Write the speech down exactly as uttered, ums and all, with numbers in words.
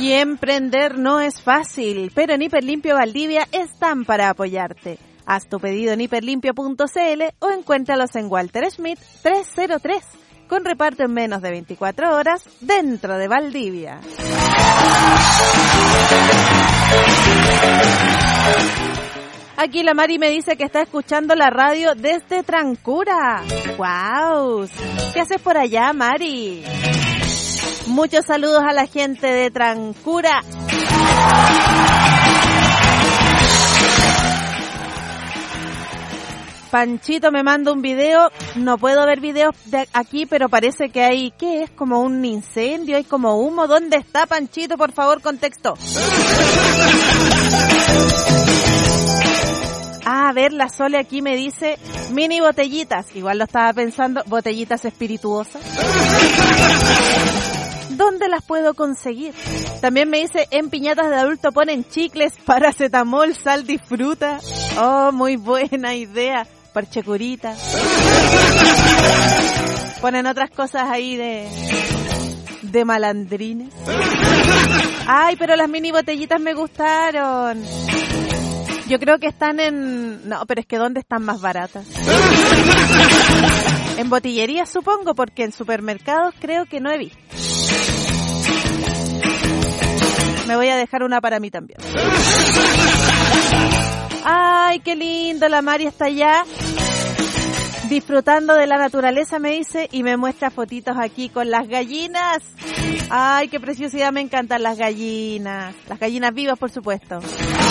Y emprender no es fácil, pero en Hiperlimpio Valdivia están para apoyarte. Haz tu pedido en hiperlimpio punto c l o encuéntralos en Walter Schmidt trescientos tres, con reparto en menos de veinticuatro horas dentro de Valdivia. Aquí la Mari me dice que está escuchando la radio desde Trancura. ¡Guau! ¿Qué haces por allá, Mari? Muchos saludos a la gente de Trancura. Panchito me manda un video, no puedo ver videos de aquí, pero parece que hay, ¿qué es? Como un incendio, hay como humo. ¿Dónde está Panchito? Por favor, contexto. Ah, a ver, la Sole aquí me dice mini botellitas, igual lo estaba pensando, botellitas espirituosas. ¿Dónde las puedo conseguir? También me dice, en piñatas de adulto ponen chicles, paracetamol, sal y fruta. Oh, muy buena idea. Parchecurita. Ponen otras cosas ahí de de malandrines. Ay, pero las mini botellitas me gustaron. Yo creo que están en... No, pero es que ¿dónde están más baratas? En botillería supongo, porque en supermercados creo que no he visto. Me voy a dejar una para mí también. Ay, qué lindo, la Mari está allá disfrutando de la naturaleza, me dice, y me muestra fotitos aquí con las gallinas. Ay, qué preciosidad, me encantan las gallinas. Las gallinas vivas, por supuesto.